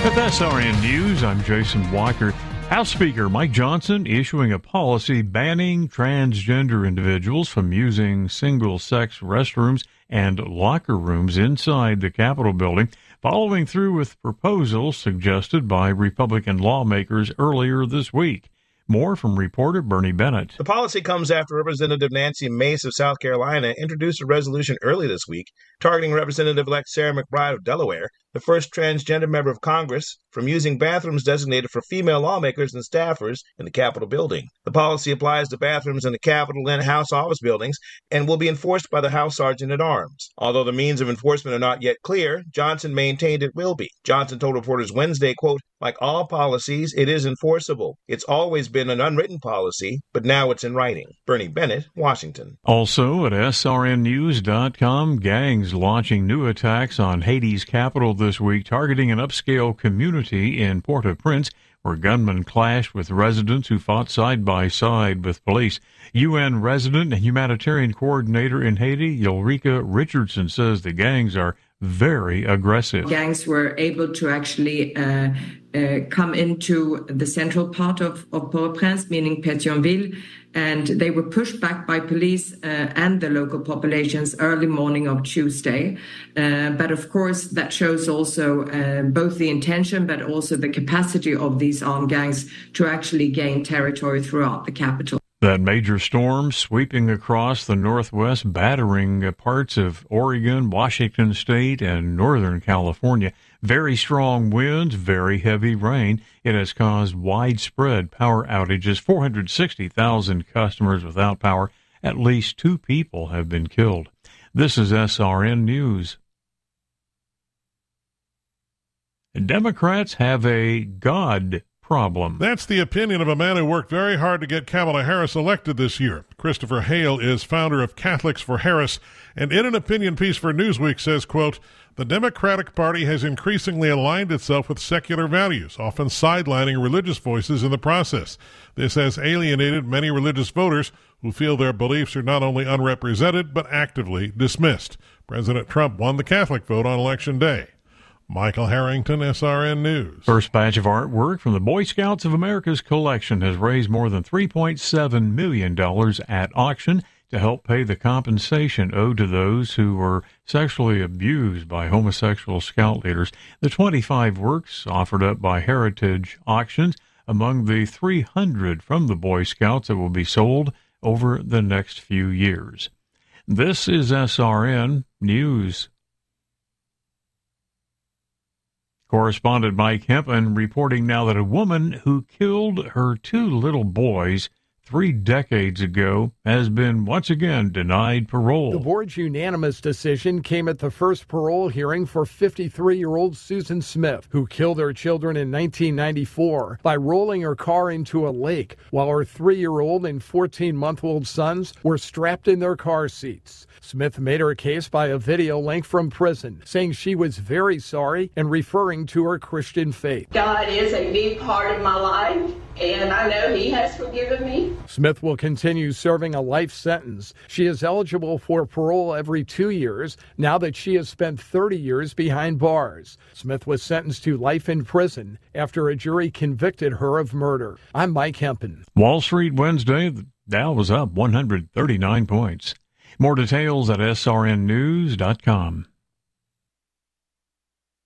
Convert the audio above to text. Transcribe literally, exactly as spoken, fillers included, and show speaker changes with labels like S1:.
S1: With S R N News, I'm Jason Walker. House Speaker Mike Johnson issuing a policy banning transgender individuals from using single-sex restrooms and locker rooms inside the Capitol building, following through with proposals suggested by Republican lawmakers earlier this week. More from reporter Bernie Bennett.
S2: The policy comes after Representative Nancy Mace of South Carolina introduced a resolution early this week targeting Representative-elect Sarah McBride of Delaware, the first transgender member of Congress, from using bathrooms designated for female lawmakers and staffers in the Capitol building. The policy applies to bathrooms in the Capitol and House office buildings and will be enforced by the House Sergeant at Arms. Although the means of enforcement are not yet clear, Johnson maintained it will be. Johnson told reporters Wednesday, quote, "Like all policies, it is enforceable. It's always been an unwritten policy, but now it's in writing." Bernie Bennett, Washington.
S1: Also at S R N news dot com, gangs launching new attacks on Haiti's capital this week, targeting an upscale community in Port-au-Prince, where gunmen clashed with residents who fought side by side with police. U N resident and humanitarian coordinator in Haiti, Ulrika Richardson, says the gangs are very aggressive.
S3: Gangs were able to actually uh, uh, come into the central part of, of Port-au-Prince, meaning Pétionville, and they were pushed back by police uh, and the local populations early morning of Tuesday. Uh, but of course, that shows also uh, both the intention but also the capacity of these armed gangs to actually gain territory throughout the capital.
S1: That major storm sweeping across the Northwest, battering parts of Oregon, Washington State, and Northern California. Very strong winds, very heavy rain. It has caused widespread power outages. four hundred sixty thousand customers without power. At least two people have been killed. This is S R N News. Democrats have a God problem.
S4: That's the opinion of a man who worked very hard to get Kamala Harris elected this year. Christopher Hale is founder of Catholics for Harris, and in an opinion piece for Newsweek says, quote, "The Democratic Party has increasingly aligned itself with secular values, often sidelining religious voices in the process. This has alienated many religious voters who feel their beliefs are not only unrepresented, but actively dismissed." President Trump won the Catholic vote on Election Day. Michael Harrington, S R N News.
S1: First batch of artwork from the Boy Scouts of America's collection has raised more than three point seven million dollars at auction to help pay the compensation owed to those who were sexually abused by homosexual scout leaders. The twenty-five works offered up by Heritage Auctions among the three hundred from the Boy Scouts that will be sold over the next few years. This is S R N News. Correspondent Mike Hempen reporting now that a woman who killed her two little boys three decades ago has been once again denied parole.
S5: The board's unanimous decision came at the first parole hearing for fifty-three-year-old Susan Smith, who killed her children in nineteen ninety-four by rolling her car into a lake while her three-year-old and fourteen-month-old sons were strapped in their car seats. Smith made her case by a video link from prison, saying she was very sorry and referring to her Christian faith.
S6: God is a big part of my life, and I know He has forgiven me.
S5: Smith will continue serving a life sentence. She is eligible for parole every two years now that she has spent thirty years behind bars. Smith was sentenced to life in prison after a jury convicted her of murder. I'm Mike Hempen.
S1: Wall Street Wednesday, the Dow was up one hundred thirty-nine points. More details at S R N news dot com.